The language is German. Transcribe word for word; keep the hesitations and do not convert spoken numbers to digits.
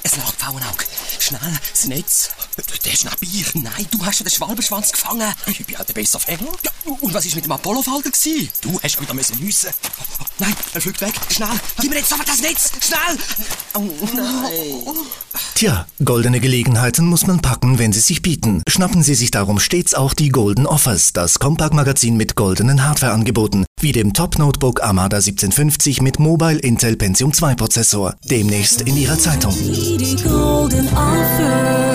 Es lag Pfauenauge. Schnell, das Netz. Der ist nach Bier. Nein, du hast ja den Schwalbenschwanz gefangen. Ich bin halt der bessere Fänger. Ja, und was war mit dem Apollo-Falter? Du hast wieder müssen nüssen. Nein, er fliegt weg. Schnell, gib mir jetzt sofort das Netz. Schnell. Oh nein. Tja, goldene Gelegenheiten muss man packen, wenn sie sich bieten. Schnappen Sie sich darum stets auch die Golden Offers, das Compaq-Magazin mit goldenen Hardware-Angeboten, wie dem Top-Notebook Armada siebzehn fünfzig mit Mobile Intel Pentium zwei Prozessor. Demnächst in Ihrer Zeitung. Die Golden Offers.